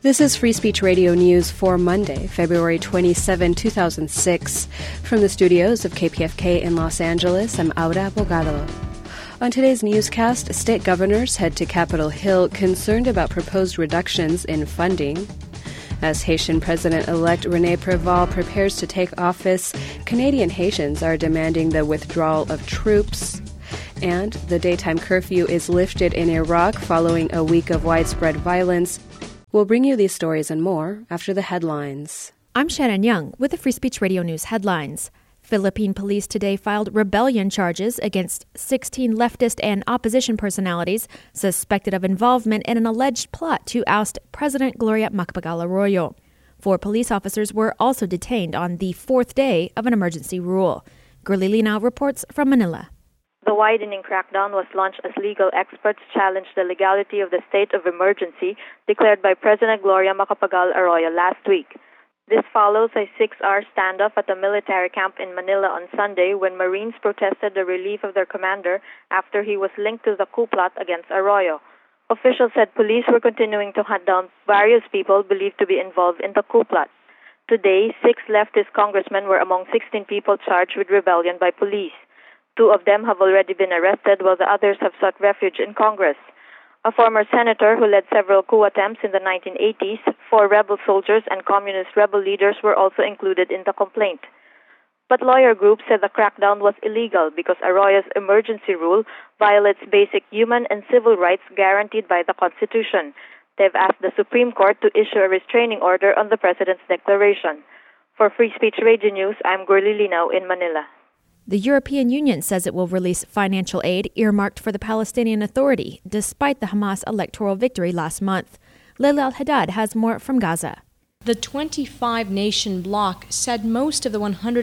This is Free Speech Radio News for Monday, February 27, 2006. From the studios of KPFK in Los Angeles, I'm Aura Bogado. On today's newscast, state governors head to Capitol Hill concerned about proposed reductions in funding. As Haitian President-elect René Préval prepares to take office, Canadian Haitians are demanding the withdrawal of troops. And the daytime curfew is lifted in Iraq following a week of widespread violence. We'll bring you these stories and more after the headlines. I'm Shannon Young with the Free Speech Radio News headlines. Philippine police today filed rebellion charges against 16 leftist and opposition personalities suspected of involvement in an alleged plot to oust President Gloria Macapagal-Arroyo. 4 police officers were also detained on the 4th day of an emergency rule. Gurli Linao reports from Manila. The widening crackdown was launched as legal experts challenged the legality of the state of emergency declared by President Gloria Macapagal-Arroyo last week. This follows a 6-hour standoff at a military camp in Manila on Sunday when Marines protested the relief of their commander after he was linked to the coup plot against Arroyo. Officials said police were continuing to hunt down various people believed to be involved in the coup plot. Today, 6 leftist congressmen were among 16 people charged with rebellion by police. 2 of them have already been arrested, while the others have sought refuge in Congress. A former senator who led several coup attempts in the 1980s, 4 rebel soldiers and communist rebel leaders were also included in the complaint. But lawyer groups said the crackdown was illegal because Arroyo's emergency rule violates basic human and civil rights guaranteed by the Constitution. They've asked the Supreme Court to issue a restraining order on the President's declaration. For Free Speech Radio News, I'm Gurli Linao in Manila. The European Union says it will release financial aid earmarked for the Palestinian Authority, despite the Hamas electoral victory last month. Leila Al-Haddad has more from Gaza. The 25-nation bloc said most of the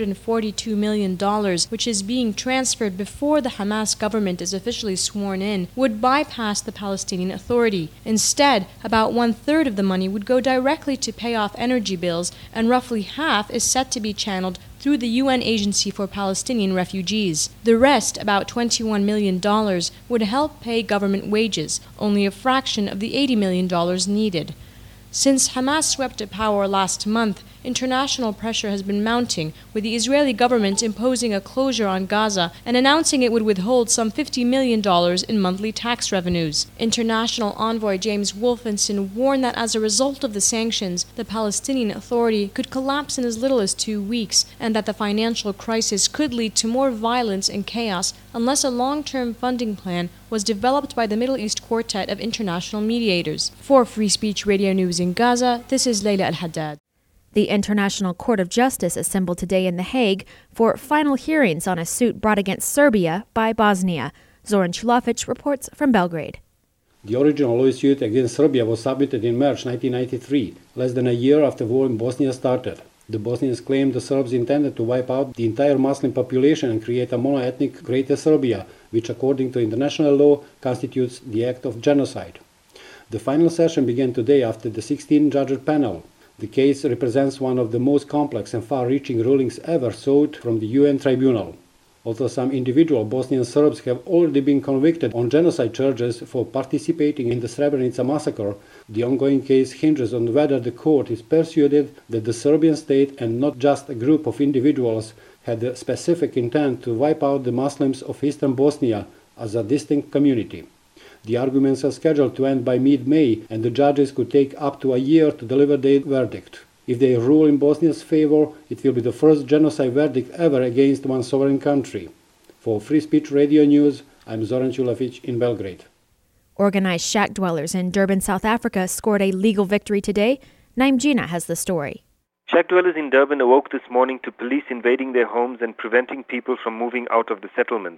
$142 million, which is being transferred before the Hamas government is officially sworn in, would bypass the Palestinian Authority. Instead, about 1/3 of the money would go directly to pay off energy bills, and roughly half is set to be channeled through the UN Agency for Palestinian Refugees. The rest, about $21 million, would help pay government wages, only a fraction of the $80 million needed. Since Hamas swept to power last month, international pressure has been mounting, with the Israeli government imposing a closure on Gaza and announcing it would withhold some $50 million in monthly tax revenues. International envoy James Wolfenson warned that as a result of the sanctions, the Palestinian Authority could collapse in as little as 2 weeks, and that the financial crisis could lead to more violence and chaos unless a long-term funding plan was developed by the Middle East Quartet of international mediators. For Free Speech Radio News in Gaza, this is Leila Al-Haddad. The International Court of Justice assembled today in The Hague for final hearings on a suit brought against Serbia by Bosnia. Zoran Chulovic reports from Belgrade. The original lawsuit against Serbia was submitted in March 1993, less than a year after war in Bosnia started. The Bosnians claimed the Serbs intended to wipe out the entire Muslim population and create a mono-ethnic Greater Serbia, which according to international law constitutes the act of genocide. The final session began today after the 16-judge panel. The case represents one of the most complex and far-reaching rulings ever sought from the UN tribunal. Although some individual Bosnian Serbs have already been convicted on genocide charges for participating in the Srebrenica massacre, the ongoing case hinges on whether the court is persuaded that the Serbian state and not just a group of individuals had the specific intent to wipe out the Muslims of eastern Bosnia as a distinct community. The arguments are scheduled to end by mid-May, and the judges could take up to a year to deliver their verdict. If they rule in Bosnia's favor, it will be the first genocide verdict ever against one sovereign country. For Free Speech Radio News, I'm Zoran Chulovic in Belgrade. Organized shack dwellers in Durban, South Africa scored a legal victory today. Naim Gina has the story. Shack dwellers in Durban awoke this morning to police invading their homes and preventing people from moving out of the settlements.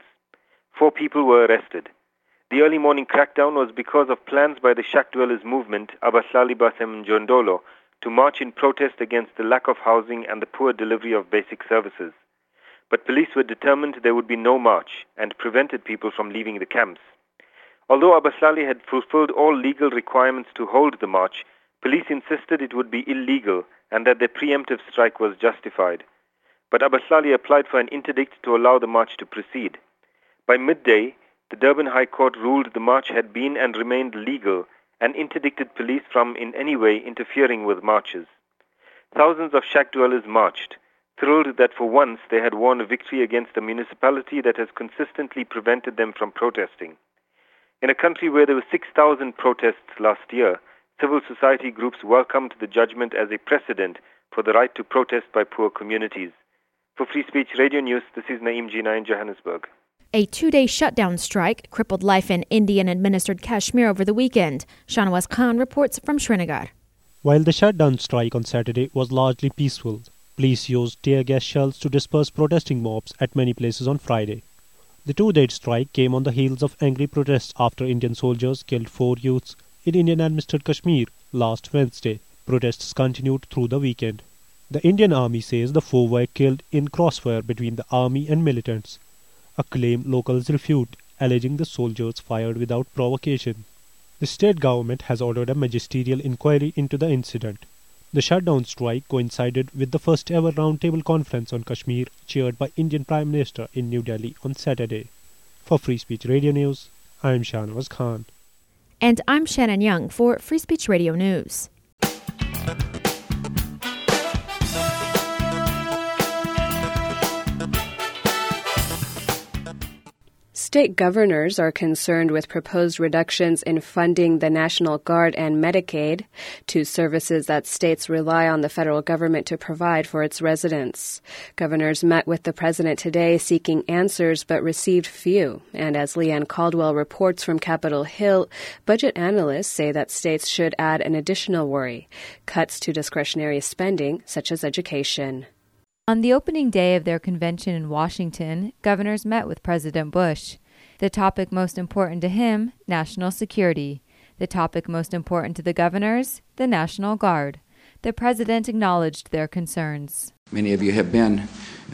4 people were arrested. The early morning crackdown was because of plans by the shack dwellers movement, Abasali Basem Njondolo, to march in protest against the lack of housing and the poor delivery of basic services. But police were determined there would be no march and prevented people from leaving the camps. Although Abasali had fulfilled all legal requirements to hold the march, police insisted it would be illegal and that their preemptive strike was justified. But Abasali applied for an interdict to allow the march to proceed. By midday, the Durban High Court ruled the march had been and remained legal and interdicted police from in any way interfering with marches. Thousands of shack dwellers marched, thrilled that for once they had won a victory against a municipality that has consistently prevented them from protesting. In a country where there were 6,000 protests last year, civil society groups welcomed the judgment as a precedent for the right to protest by poor communities. For Free Speech Radio News, this is Naeem Jina in Johannesburg. A 2-day shutdown strike crippled life in Indian-administered Kashmir over the weekend. Shahnawaz Khan reports from Srinagar. While the shutdown strike on Saturday was largely peaceful, police used tear gas shells to disperse protesting mobs at many places on Friday. The 2-day strike came on the heels of angry protests after Indian soldiers killed 4 youths in Indian-administered Kashmir last Wednesday. Protests continued through the weekend. The Indian Army says the 4 were killed in crossfire between the army and militants, a claim locals refute, alleging the soldiers fired without provocation. The state government has ordered a magisterial inquiry into the incident. The shutdown strike coincided with the first ever roundtable conference on Kashmir chaired by Indian Prime Minister in New Delhi on Saturday. For Free Speech Radio News, I am Shahnawaz Khan. And I'm Shannon Young for Free Speech Radio News. State governors are concerned with proposed reductions in funding the National Guard and Medicaid, 2 services that states rely on the federal government to provide for its residents. Governors met with the president today seeking answers but received few. And as Leanne Caldwell reports from Capitol Hill, budget analysts say that states should add an additional worry: cuts to discretionary spending, such as education. On the opening day of their convention in Washington, governors met with President Bush. The topic most important to him, national security. The topic most important to the governors, the National Guard. The president acknowledged their concerns. Many of you have been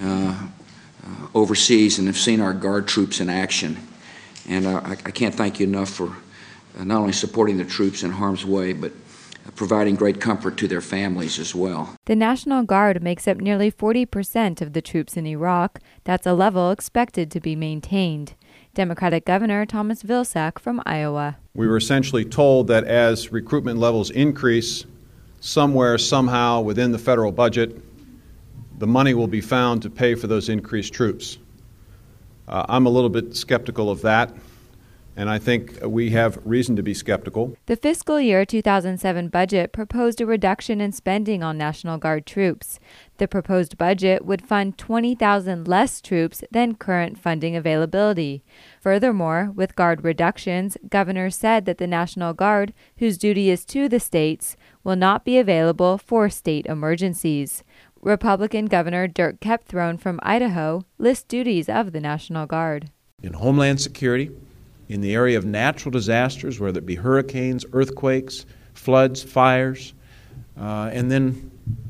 overseas and have seen our Guard troops in action. And I can't thank you enough for not only supporting the troops in harm's way, but providing great comfort to their families as well. The National Guard makes up nearly 40% of the troops in Iraq. That's a level expected to be maintained. Democratic Governor Thomas Vilsack from Iowa. We were essentially told that as recruitment levels increase, somewhere, somehow, within the federal budget, the money will be found to pay for those increased troops. I'm a little bit skeptical of that. And I think we have reason to be skeptical. The fiscal year 2007 budget proposed a reduction in spending on National Guard troops. The proposed budget would fund 20,000 less troops than current funding availability. Furthermore, with Guard reductions, governors said that the National Guard, whose duty is to the states, will not be available for state emergencies. Republican Governor Dirk Kempthorne from Idaho lists duties of the National Guard. In Homeland Security, in the area of natural disasters, whether it be hurricanes, earthquakes, floods, fires, and then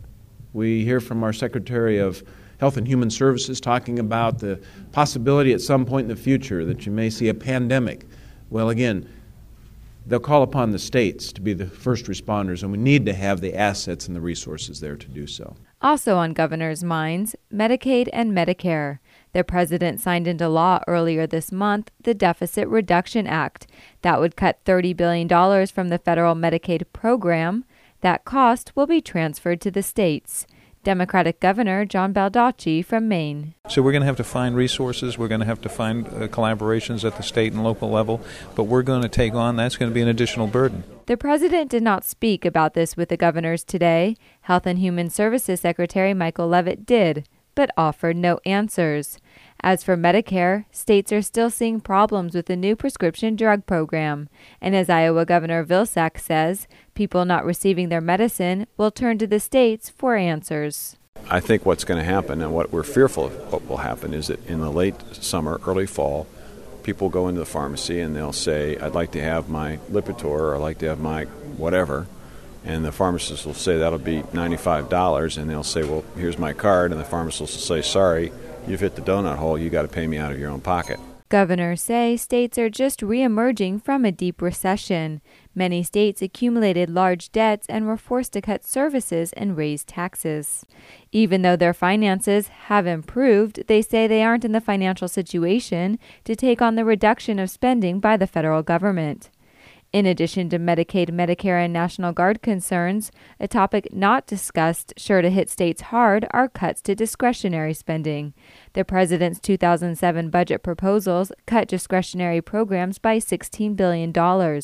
we hear from our Secretary of Health and Human Services talking about the possibility at some point in the future that you may see a pandemic. Well, again, they'll call upon the states to be the first responders, and we need to have the assets and the resources there to do so. Also on governors' minds, Medicaid and Medicare. The president signed into law earlier this month the Deficit Reduction Act. That would cut $30 billion from the federal Medicaid program. That cost will be transferred to the states. Democratic Governor John Baldacci from Maine. So we're going to have to find resources. We're going to have to find collaborations at the state and local level. But we're going to take on, that's going to be an additional burden. The president did not speak about this with the governors today. Health and Human Services Secretary Michael Leavitt did, but offered no answers. As for Medicare, states are still seeing problems with the new prescription drug program. And as Iowa Governor Vilsack says, people not receiving their medicine will turn to the states for answers. I think what's going to happen, and what we're fearful of what will happen, is that in the late summer, early fall, people go into the pharmacy and they'll say, I'd like to have my Lipitor, or I'd like to have my whatever. And the pharmacist will say that'll be $95, and they'll say, well, here's my card, and the pharmacist will say, sorry, you've hit the donut hole, you got to pay me out of your own pocket. Governors say states are just re-emerging from a deep recession. Many states accumulated large debts and were forced to cut services and raise taxes. Even though their finances have improved, they say they aren't in the financial situation to take on the reduction of spending by the federal government. In addition to Medicaid, Medicare, and National Guard concerns, a topic not discussed, sure to hit states hard, are cuts to discretionary spending. The president's 2007 budget proposals cut discretionary programs by $16 billion,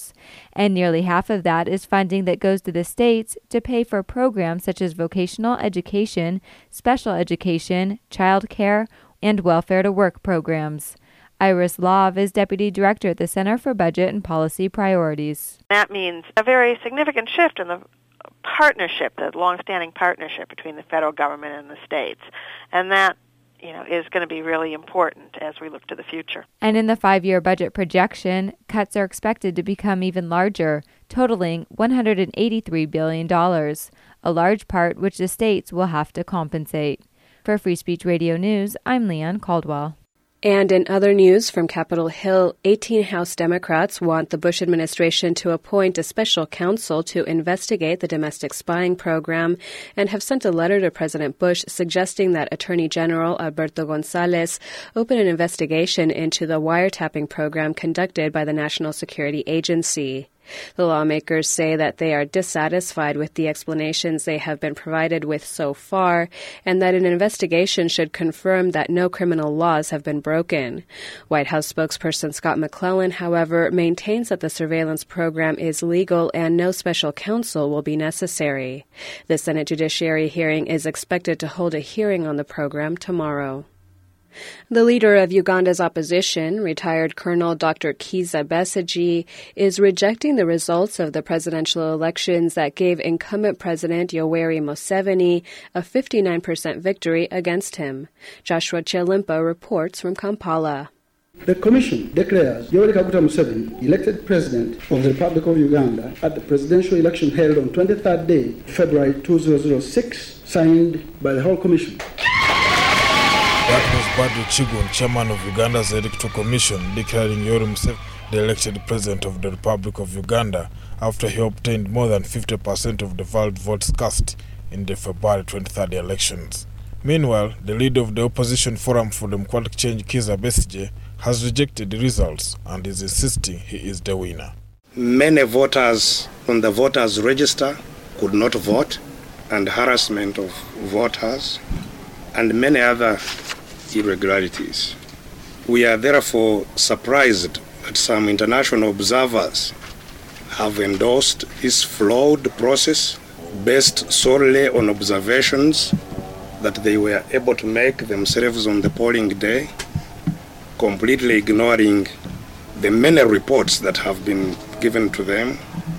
and nearly half of that is funding that goes to the states to pay for programs such as vocational education, special education, child care, and welfare-to-work programs. Iris Love is Deputy Director at the Center for Budget and Policy Priorities. That means a very significant shift in the partnership, the long-standing partnership between the federal government and the states. And that, is going to be really important as we look to the future. And in the 5-year budget projection, cuts are expected to become even larger, totaling $183 billion, a large part which the states will have to compensate. For Free Speech Radio News, I'm Leanne Caldwell. And in other news from Capitol Hill, 18 House Democrats want the Bush administration to appoint a special counsel to investigate the domestic spying program and have sent a letter to President Bush suggesting that Attorney General Alberto Gonzales open an investigation into the wiretapping program conducted by the National Security Agency. The lawmakers say that they are dissatisfied with the explanations they have been provided with so far and that an investigation should confirm that no criminal laws have been broken. White House spokesperson Scott McClellan, however, maintains that the surveillance program is legal and no special counsel will be necessary. The Senate Judiciary hearing is expected to hold a hearing on the program tomorrow. The leader of Uganda's opposition, retired Colonel Dr. Kizza Besigye, is rejecting the results of the presidential elections that gave incumbent President Yoweri Museveni a 59% victory against him. Joshua Chelimpa reports from Kampala. The Commission declares Yoweri Kaguta Museveni elected President of the Republic of Uganda at the presidential election held on 23rd day, February 2006, signed by the whole Commission. That was Badru Chigun, chairman of Uganda's Electoral Commission, declaring Yoweri Museveni the elected President of the Republic of Uganda after he obtained more than 50% of the valid votes cast in the February 23rd elections. Meanwhile, the leader of the Opposition Forum for Democratic Change, Kizza Besigye, has rejected the results and is insisting he is the winner. Many voters on the voters' register could not vote, and harassment of voters, and many other irregularities. We are therefore surprised that some international observers have endorsed this flawed process based solely on observations that they were able to make themselves on the polling day, completely ignoring the many reports that have been given to them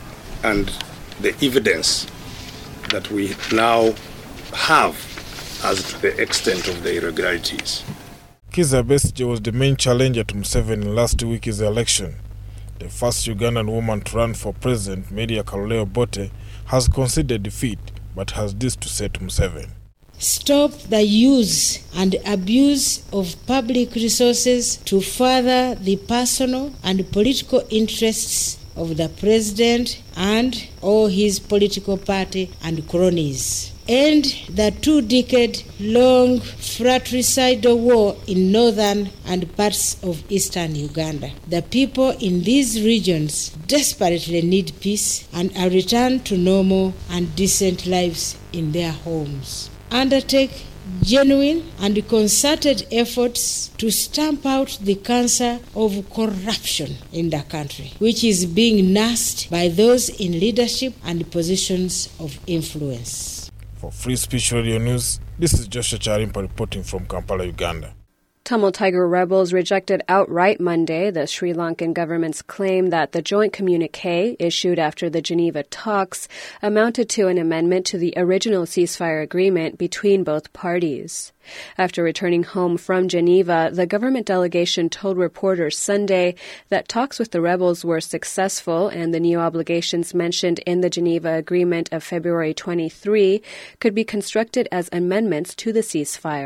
and the evidence that we now have as to the extent of the irregularities. Kizza Besigye was the main challenger to Museveni in last week's election. The first Ugandan woman to run for president, Media Kaloleo Bote, has conceded defeat but has this to say to Museveni. Stop the use and abuse of public resources to further the personal and political interests of the president and all his political party and cronies. End the 2-decade-long fratricidal war in northern and parts of eastern Uganda. The people in these regions desperately need peace and a return to normal and decent lives in their homes. Undertake genuine and concerted efforts to stamp out the cancer of corruption in the country, which is being nursed by those in leadership and positions of influence. For Free Speech Radio News, this is Joshua Charimpa reporting from Kampala, Uganda. Tamil Tiger rebels rejected outright Monday the Sri Lankan government's claim that the joint communique issued after the Geneva talks amounted to an amendment to the original ceasefire agreement between both parties. After returning home from Geneva, the government delegation told reporters Sunday that talks with the rebels were successful and the new obligations mentioned in the Geneva Agreement of February 23 could be constructed as amendments to the ceasefire.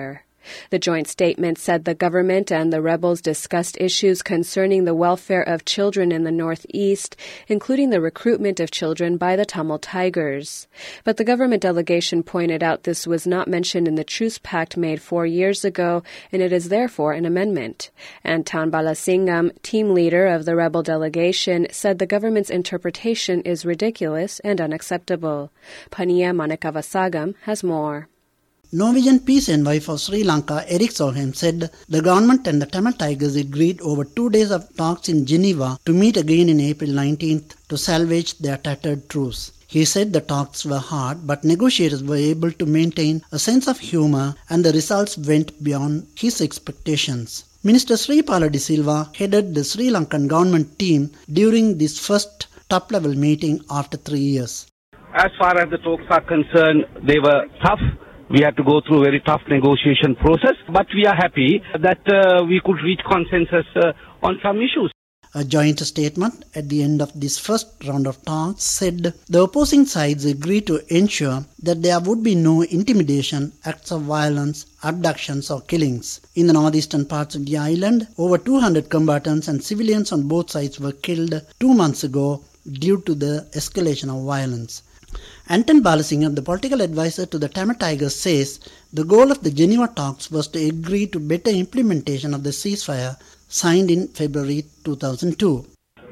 The joint statement said the government and the rebels discussed issues concerning the welfare of children in the northeast, including the recruitment of children by the Tamil Tigers. But the government delegation pointed out this was not mentioned in the truce pact made 4 years ago, and it is therefore an amendment. Anton Balasingam, team leader of the rebel delegation, said the government's interpretation is ridiculous and unacceptable. Pania Manakavasagam has more. Norwegian peace envoy for Sri Lanka, Erik Solheim, said the government and the Tamil Tigers agreed over 2 days of talks in Geneva to meet again in April 19th to salvage their tattered truce. He said the talks were hard, but negotiators were able to maintain a sense of humor and the results went beyond his expectations. Minister Sripala De Silva headed the Sri Lankan government team during this first top-level meeting after 3 years. As far as the talks are concerned, they were tough. We had to go through a very tough negotiation process, but we are happy that we could reach consensus on some issues. A joint statement at the end of this first round of talks said the opposing sides agreed to ensure that there would be no intimidation, acts of violence, abductions or killings. In the northeastern parts of the island, over 200 combatants and civilians on both sides were killed 2 months ago due to the escalation of violence. Anton Balasingam, the political advisor to the Tamil Tigers, says the goal of the Geneva talks was to agree to better implementation of the ceasefire signed in February 2002.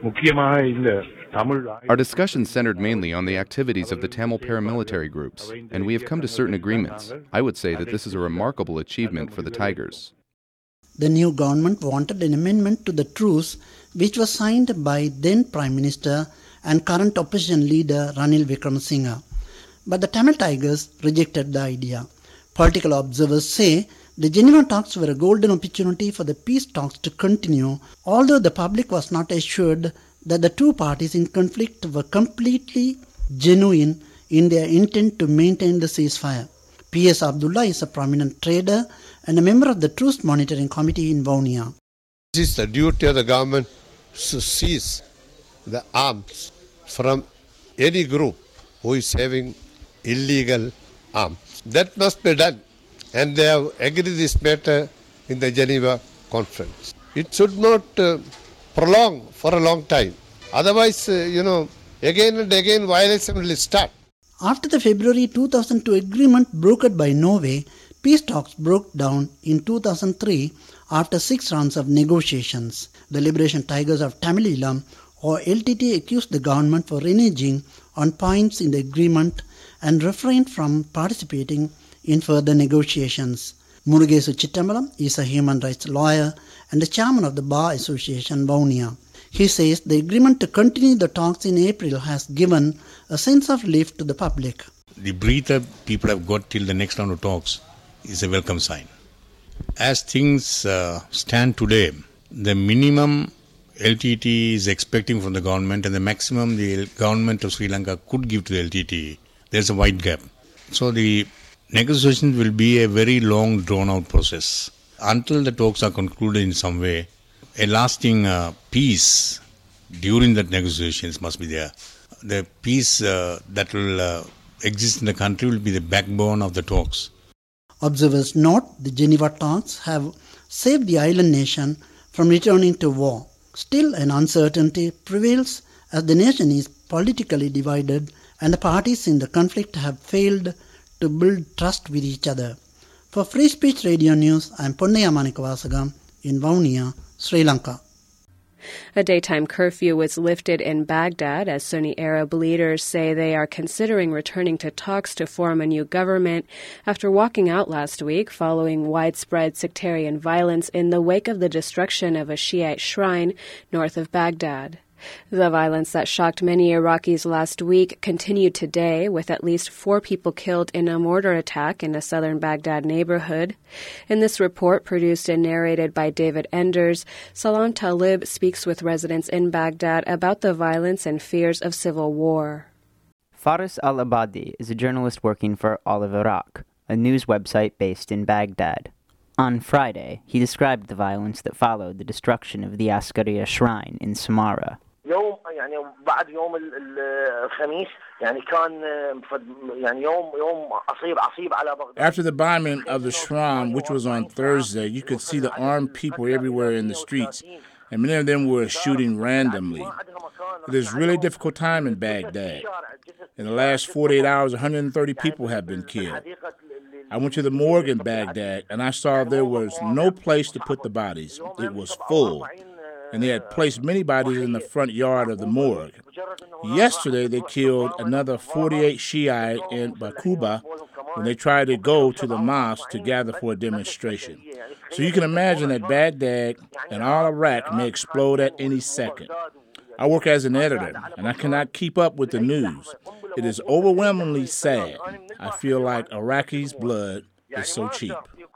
Our discussion centered mainly on the activities of the Tamil paramilitary groups, and we have come to certain agreements. I would say that this is a remarkable achievement for the Tigers. The new government wanted an amendment to the truce, which was signed by then Prime Minister and current opposition leader Ranil Wickremesinghe. But the Tamil Tigers rejected the idea. Political observers say the Geneva talks were a golden opportunity for the peace talks to continue, although the public was not assured that the two parties in conflict were completely genuine in their intent to maintain the ceasefire. P.S. Abdullah is a prominent trader and a member of the Truce Monitoring Committee in Vaunia. It is the duty of the government to seize the arms from any group who is having illegal arms. That must be done, and they have agreed this matter in the Geneva conference. It should not prolong for a long time. Otherwise, again and again violation will start. After the February 2002 agreement brokered by Norway, peace talks broke down in 2003 after 6 rounds of negotiations. The Liberation Tigers of Tamil Eelam, or LTT, accused the government for reneging on points in the agreement and refrained from participating in further negotiations. Murugesu Chittambalam is a human rights lawyer and the chairman of the Bar Association Vaunia. He says the agreement to continue the talks in April has given a sense of relief to the public. The breather people have got till the next round of talks is a welcome sign. As things stand today, the minimum LTT is expecting from the government and the maximum the government of Sri Lanka could give to the LTT, there's a wide gap. So the negotiations will be a very long drawn-out process. Until the talks are concluded in some way, a lasting peace during that negotiations must be there. The peace that will exist in the country will be the backbone of the talks. Observers note the Geneva talks have saved the island nation from returning to war. Still, an uncertainty prevails as the nation is politically divided and the parties in the conflict have failed to build trust with each other. For Free Speech Radio News, I am Ponnaya Manikavasagam in Vaunia, Sri Lanka. A daytime curfew was lifted in Baghdad as Sunni Arab leaders say they are considering returning to talks to form a new government after walking out last week following widespread sectarian violence in the wake of the destruction of a Shiite shrine north of Baghdad. The violence that shocked many Iraqis last week continued today, with at least 4 people killed in a mortar attack in a southern Baghdad neighborhood. In this report, produced and narrated by David Enders, Salam Talib speaks with residents in Baghdad about the violence and fears of civil war. Faris al-Abadi is a journalist working for All of Iraq, a news website based in Baghdad. On Friday, he described the violence that followed the destruction of the Askariya shrine in Samarra. After the bombing of the Shram, which was on Thursday, you could see the armed people everywhere in the streets, and many of them were shooting randomly. It is a really difficult time in Baghdad. In the last 48 hours, 130 people have been killed. I went to the morgue in Baghdad, and I saw there was no place to put the bodies. It was full, and they had placed many bodies in the front yard of the morgue. Yesterday, they killed another 48 Shiite in Baquba when they tried to go to the mosque to gather for a demonstration. So you can imagine that Baghdad and all Iraq may explode at any second. I work as an editor, and I cannot keep up with the news. It is overwhelmingly sad. I feel like Iraqi's blood is so cheap.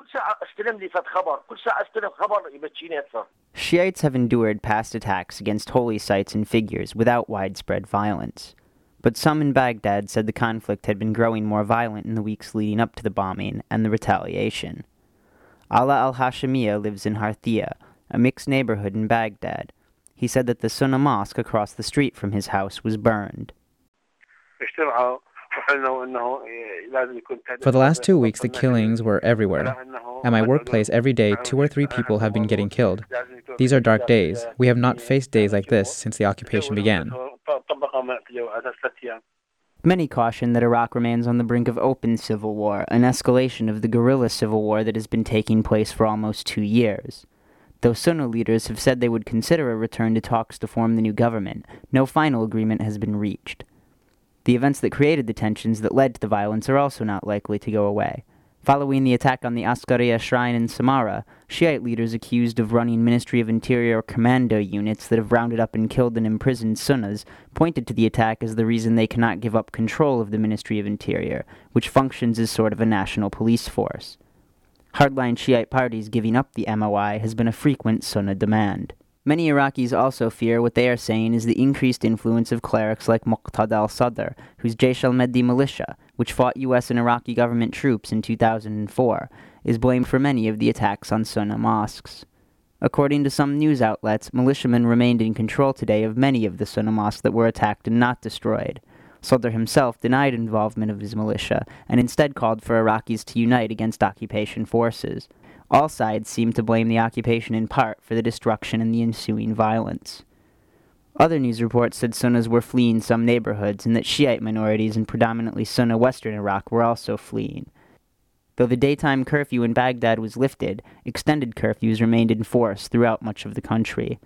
Shiites have endured past attacks against holy sites and figures without widespread violence. But some in Baghdad said the conflict had been growing more violent in the weeks leading up to the bombing and the retaliation. Ala al-Hashimiya lives in Harthia, a mixed neighborhood in Baghdad. He said that the Sunnah mosque across the street from his house was burned. For the last 2 weeks, the killings were everywhere. At my workplace, every day, 2 or 3 people have been getting killed. These are dark days. We have not faced days like this since the occupation began. Many caution that Iraq remains on the brink of open civil war, an escalation of the guerrilla civil war that has been taking place for almost 2 years. Though Sunnah leaders have said they would consider a return to talks to form the new government, no final agreement has been reached. The events that created the tensions that led to the violence are also not likely to go away. Following the attack on the Askariya shrine in Samarra, Shiite leaders accused of running Ministry of Interior commando units that have rounded up and killed and imprisoned Sunnis pointed to the attack as the reason they cannot give up control of the Ministry of Interior, which functions as sort of a national police force. Hardline Shiite parties giving up the MOI has been a frequent Sunnah demand. Many Iraqis also fear what they are saying is the increased influence of clerics like Muqtada al-Sadr, whose Jaish al-Mahdi militia, which fought U.S. and Iraqi government troops in 2004, is blamed for many of the attacks on Sunnah mosques. According to some news outlets, militiamen remained in control today of many of the Sunnah mosques that were attacked and not destroyed. Sadr himself denied involvement of his militia, and instead called for Iraqis to unite against occupation forces. All sides seem to blame the occupation in part for the destruction and the ensuing violence. Other news reports said Sunnis were fleeing some neighborhoods and that Shiite minorities in predominantly Sunnah western Iraq were also fleeing. Though the daytime curfew in Baghdad was lifted, extended curfews remained in force throughout much of the country.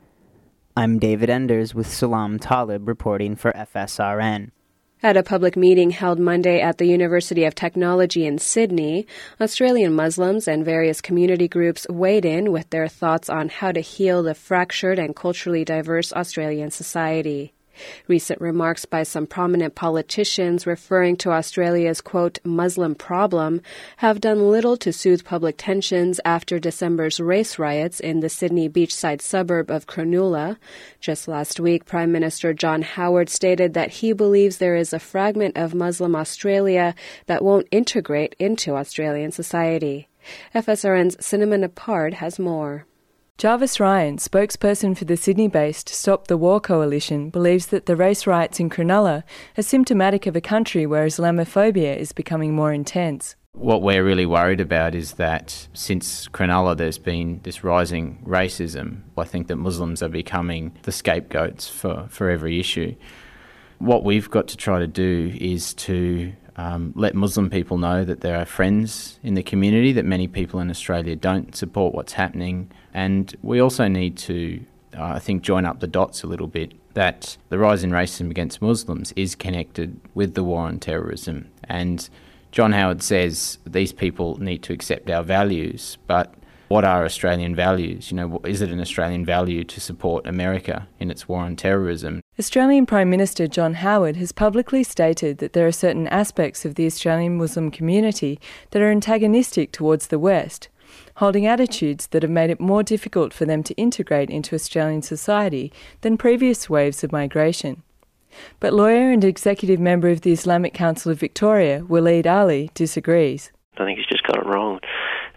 I'm David Enders with Salam Talib reporting for FSRN. At a public meeting held Monday at the University of Technology in Sydney, Australian Muslims and various community groups weighed in with their thoughts on how to heal the fractured and culturally diverse Australian society. Recent remarks by some prominent politicians referring to Australia's, quote, Muslim problem have done little to soothe public tensions after December's race riots in the Sydney beachside suburb of Cronulla. Just last week, Prime Minister John Howard stated that he believes there is a fragment of Muslim Australia that won't integrate into Australian society. FSRN's Cinnamon Apard has more. Jarvis Ryan, spokesperson for the Sydney-based Stop the War Coalition, believes that the race riots in Cronulla are symptomatic of a country where Islamophobia is becoming more intense. What we're really worried about is that since Cronulla there's been this rising racism. I think that Muslims are becoming the scapegoats for every issue. What we've got to try to do is to let Muslim people know that there are friends in the community, that many people in Australia don't support what's happening. And we also need to, I think, join up the dots a little bit, that the rise in racism against Muslims is connected with the war on terrorism. And John Howard says these people need to accept our values, but what are Australian values? You know, is it an Australian value to support America in its war on terrorism? Australian Prime Minister John Howard has publicly stated that there are certain aspects of the Australian Muslim community that are antagonistic towards the West, holding attitudes that have made it more difficult for them to integrate into Australian society than previous waves of migration. But lawyer and executive member of the Islamic Council of Victoria, Waleed Ali, disagrees. I think he's just got it wrong.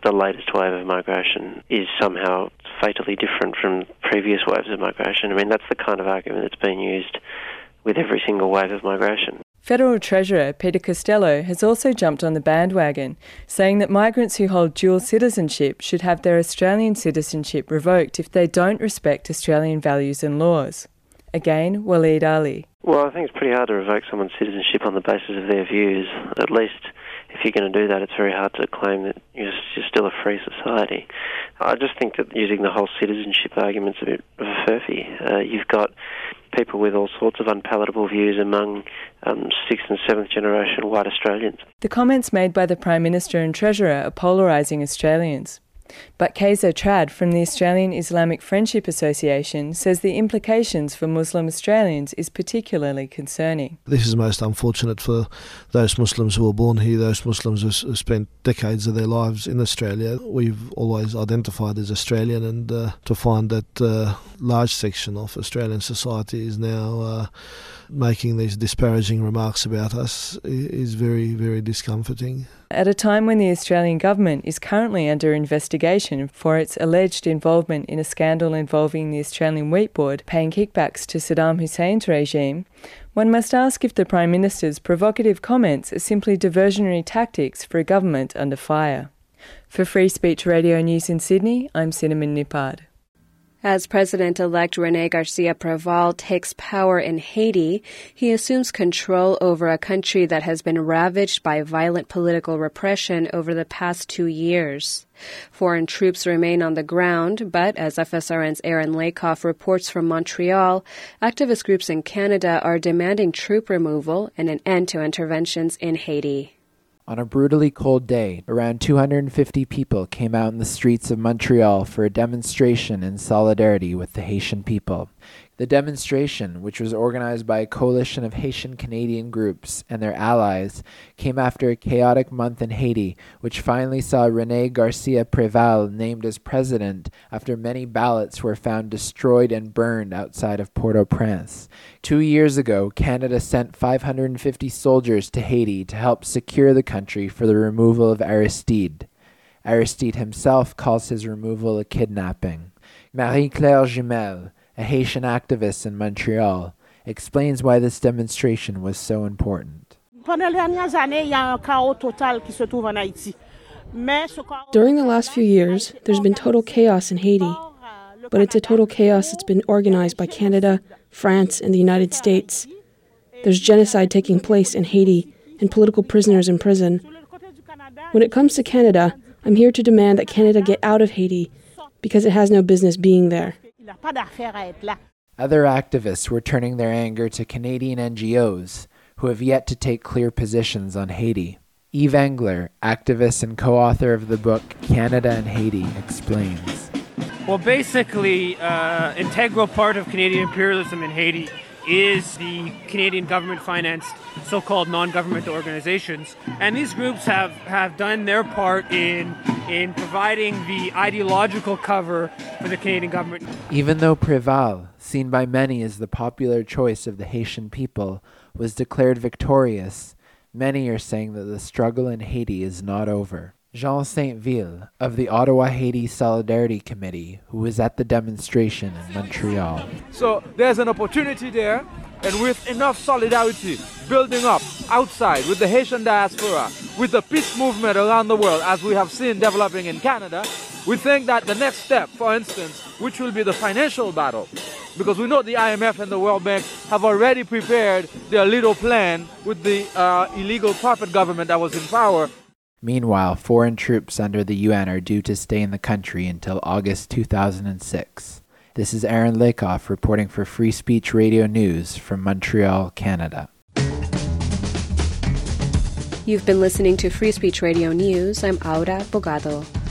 the latest wave of migration is somehow fatally different from previous waves of migration. I mean, that's the kind of argument that's been used with every single wave of migration. Federal Treasurer Peter Costello has also jumped on the bandwagon, saying that migrants who hold dual citizenship should have their Australian citizenship revoked if they don't respect Australian values and laws. Again, Waleed Ali. Well, I think it's pretty hard to revoke someone's citizenship on the basis of their views. At least if you're going to do that, it's very hard to claim that you're still a free society. I just think that using the whole citizenship argument's a bit of a furphy. You've got people with all sorts of unpalatable views among 6th and 7th generation white Australians. The comments made by the Prime Minister and Treasurer are polarising Australians. But Kaiser Trad from the Australian Islamic Friendship Association says the implications for Muslim Australians is particularly concerning. This is most unfortunate for those Muslims who were born here, those Muslims who spent decades of their lives in Australia. We've always identified as Australian, and to find that a large section of Australian society is now making these disparaging remarks about us is very, very discomforting. At a time when the Australian government is currently under investigation for its alleged involvement in a scandal involving the Australian Wheat Board paying kickbacks to Saddam Hussein's regime, one must ask if the Prime Minister's provocative comments are simply diversionary tactics for a government under fire. For Free Speech Radio News in Sydney, I'm Cinnamon Nippard. As President-elect René Garcia-Preval takes power in Haiti, he assumes control over a country that has been ravaged by violent political repression over the past 2 years. Foreign troops remain on the ground, but as FSRN's Aaron Lakoff reports from Montreal, activist groups in Canada are demanding troop removal and an end to interventions in Haiti. On a brutally cold day, around 250 people came out in the streets of Montreal for a demonstration in solidarity with the Haitian people. The demonstration, which was organized by a coalition of Haitian Canadian groups and their allies, came after a chaotic month in Haiti, which finally saw René Garcia-Preval named as president after many ballots were found destroyed and burned outside of Port-au-Prince. 2 years ago, Canada sent 550 soldiers to Haiti to help secure the country for the removal of Aristide. Aristide himself calls his removal a kidnapping. Marie-Claire Jumel, a Haitian activist in Montreal, explains why this demonstration was so important. During the last few years, there's been total chaos in Haiti, but it's a total chaos that's been organized by Canada, France, and the United States. There's genocide taking place in Haiti and political prisoners in prison. When it comes to Canada, I'm here to demand that Canada get out of Haiti because it has no business being there. Other activists were turning their anger to Canadian NGOs, who have yet to take clear positions on Haiti. Eve Engler, activist and co-author of the book Canada and Haiti, explains. Well, basically, integral part of Canadian imperialism in Haiti is the Canadian government-financed so-called non-government organizations. And these groups have done their part in providing the ideological cover for the Canadian government. Even though Preval, seen by many as the popular choice of the Haitian people, was declared victorious, many are saying that the struggle in Haiti is not over. Jean Saintville, of the Ottawa Haiti Solidarity Committee, who was at the demonstration in Montreal. So there's an opportunity there, and with enough solidarity building up outside with the Haitian diaspora, with the peace movement around the world, as we have seen developing in Canada, we think that the next step, for instance, which will be the financial battle, because we know the IMF and the World Bank have already prepared their little plan with the illegal puppet government that was in power. Meanwhile, foreign troops under the UN are due to stay in the country until August 2006. This is Aaron Lakoff reporting for Free Speech Radio News from Montreal, Canada. You've been listening to Free Speech Radio News. I'm Aura Bogado.